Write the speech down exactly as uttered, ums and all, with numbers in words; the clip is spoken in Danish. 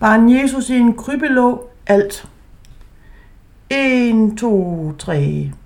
Barn Jesus i en krybbe lå alt. En, to, tre.